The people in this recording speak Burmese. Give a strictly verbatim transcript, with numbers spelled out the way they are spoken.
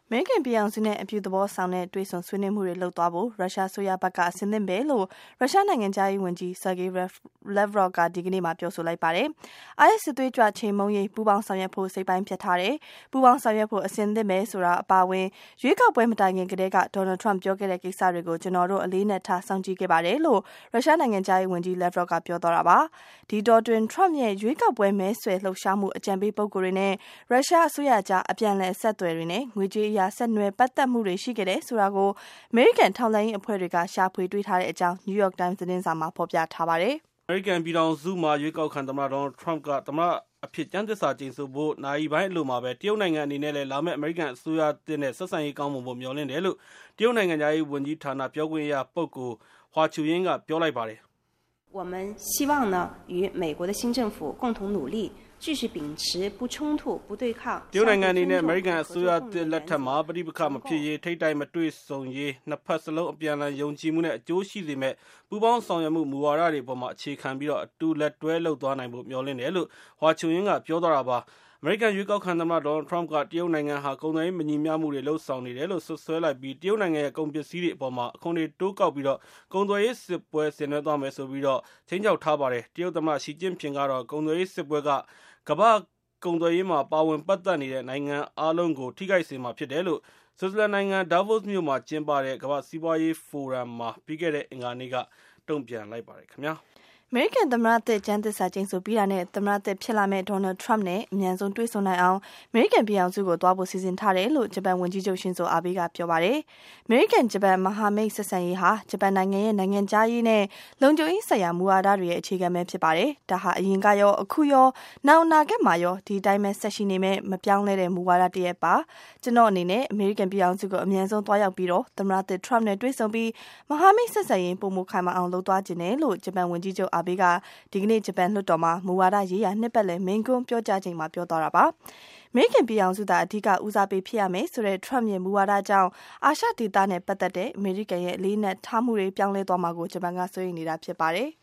မေရိကန်ပြည်အောင်စုနဲ့အပြုသဘောဆောင်တဲ့တွေ့ဆုံဆွေးနွေးမှုတွေလုပ်သွားဖို့ရုရှားဆိုရဘက်ကအဆင်သင့်ပဲလို့ရုရှားနိုင်ငံသားရေးဝန်ကြီး Sergei Lavrov ကဒီကနေ့မှပြောဆိုလိုက်ပါတယ်။ I S စစ်သွေးကြွချိန်မုံရေးပူးပေါင်းဆောင်ရွက်ဖို့စိတ်ပိုင်းဖြစ်ထားတယ်။ပူးပေါင်းဆောင်ရွက်ဖို့အဆင်သင့်ပဲဆိုတာအပါအဝင်ရွေးကောက်ပွဲမတိုင်ခင်ကတည်းက Donald Trump ပြောခဲ့တဲ့ကိစ္စတွေကိုကျွန်တော်တို့အလေးနက်ထားစောင့်ကြည့်ခဲ့ပါတယ်လို့ရုရှားနိုင်ငံသားရေးဝန်ကြီး Lavrov ကပြောသွားတာပါ။ဒီတော့တွင် Trump ရဲ့ရွေးကောက်ပွဲမဲဆွယ်လှုပ်ရှားမှုအကြံပေးပုဂ္ဂိုလ်တွေနဲ့ရုရှားအစိုးရကြားအပြန်အလှန်ဆက်သွယ်တွေနဲ့ငွေကြေးဆက်နွယ်ပတ်သက်မှုတွေရှိခဲ့တယ်ဆိုတာကိုအမေရိကန်ထောက်လှမ်းရေးအဖွဲ့တွေကရှာဖွေတွေ့ထားတဲ့အကြောင်း New York Times သတင်းစာမှာဖော်ပြထားပါတယ်။ အမေရိကန်ပြည်ထောင်စုမှာရွေးကောက်ခံသမ္မတ Donald Trump ကသမ္မတအဖြစ်ကျမ်းသစ္စာကျိန်ဆိုဖို့နာရီပိုင်းအလိုမှာပဲတရုတ်နိုင်ငံအနေနဲ့လည်းလာမယ့်အမေရိကန်အစိုးရသစ်နဲ့ဆက်ဆံရေးကောင်းမွန်ဖို့မျှော်လင့်တယ်လို့တရုတ်နိုင်ငံခြားရေးဝန်ကြီးဌာနပြောခွင့်ရပုဂ္ဂိုလ် Hua Chunying ကပြောလိုက်ပါတယ်။我们希望呢与美国的新政府共同努力继续秉持不冲突不对抗တရုတ်နိုင်ငံအနေနဲ့အမေရိကန်အစိုးရသစ်လက်ထက်မှာပဋိပက္ခမဖြစ်ရေးထိပ်တိုက်မတွေ့ဆုံရေးနှစ်ဖက်စလုံးအပြန်အလှန်ယုံကြည်မှုနဲ့အကျိုးရှိစေမဲ့ပူးပေါင်းဆောင်ရွက်မှုမူဝါဒတွေပေါ်မှာအခြေခံပြီးတော့အတူလက်တွဲလုပ်သွားနိုင်ဖို့မျှော်လင့်တယ်လို့ Hua Chunying ကပြောသွားတာပါ။အမေရိကန်ရွေးကောက်ခံသမ္မတ Donald Trump ကတရုတ်နိုင်ငံဟာကုန်သွယ်ရေးမညီမျှမှုတွေလှုပ်ဆောင်နေတယ်လို့ဆွဆွဲလိုက်ပြီးတရုတ်နိုင်ငံရဲ့ကုန်ပစ္စည်းတွေအပေါ်မှာအခွန်တွေတိုးကောက်ပြီးတော့ကုန်သွယ်ရေးစစ်ပွဲဆင်နွှဲသွားမယ်ဆိုပြီးတော့ချိန်ချောက်ထားပါတယ်။တရုတ်သမ္မတရှီကျင့်ဖျင်ကတော့ကုန်သွယ်ရေးစစ်ပွဲကကမ္ဘာကုန်သွယ်ရေးမှာပါဝင်ပတ်သက်နေတဲ့နိုင်ငံအားလုံးကိုထိခိုက်စေမှာဖြစ်တယ်လို့ဆွစ်ဇာလန်နိုင်ငံ Davos မြို့မှာကျင်းပတဲ့ကမ္ဘာစီးပွားရေးဖိုရမ်မှာပြီးခဲ့တဲ့အင်္ဂါနေ့ကတုံ့ပြန်လိုက်ပါတယ်ခင်ဗျာ။အမေရိကန်သမ္မတသစ်ကျမ်းသစ္စာကျိန်ဆိုပြီးတာနဲ့သမ္မတသစ်ဖြစ်လာမဲ့ Donald Trump နဲ့အမြန်ဆုံးတွေ့ဆုံနိုင်အောင်အမေရိကန်ပြည်အောင်စုကိုသွားဖို့စီစဉ်ထားတယ်လို့ဂျပန်ဝန်ကြီးချုပ်ရှင်ဇိုအာဘေးကပြောပါတယ်။အမေရိကန်ဂျပန်မဟာမိတ်ဆက်ဆံရေးဟာဂျပန်နိုင်ငံရဲ့နိုင်ငံခြားရေးနဲ့လုံခြုံရေးဆိုင်ရာမူဝါဒတွေရဲ့အခြေခံပဲဖြစ်ပါတယ်။ဒါဟာအရင်ကရောအခုရောနောက်အနာဂတ်မှာရောဒီတိုင်းပဲဆက်ရှိနေမဲ့မပြောင်းလဲတဲ့မူဝါဒတရက်ပါ။ကျွန်တော်အနေနဲ့အမေရိကန်ပြည်အောင်စုကိုအမြန်ဆုံးသွားရောက်ပြီးတော့သမ္မတသစ် Trump နဲ့တွေ့ဆုံပြီးမဟာမိတ်ဆက်ဆံရေးပုံမခိုင်မအောင်လုပ်သွားခြင်းတယ်လို့ဂျပန်ဝန်ကြီးချုပ်အာဘေးကဒီကနေ့ဂျပန်လွှတ်တော်မှာမူဝါဒရေးရာနှစ်ပတ်လည်မိန့်ခွန်းပြောကြားချိန်မှာပြောသွားတာပါ။အမေရိကန်ပြည်အောင်စုသာအဓိကဦးစားပေးဖြစ်ရမယ်ဆိုတဲ့ Trump ရဲ့မူဝါဒကြောင့်အာရှဒေသနဲ့ပတ်သက်တဲ့အမေရိကန်ရဲ့အလေးနက်ထားမှုတွေပြောင်းလဲသွားမှာကိုဂျပန်ကစိုးရိမ်နေတာဖြစ်ပါတယ်။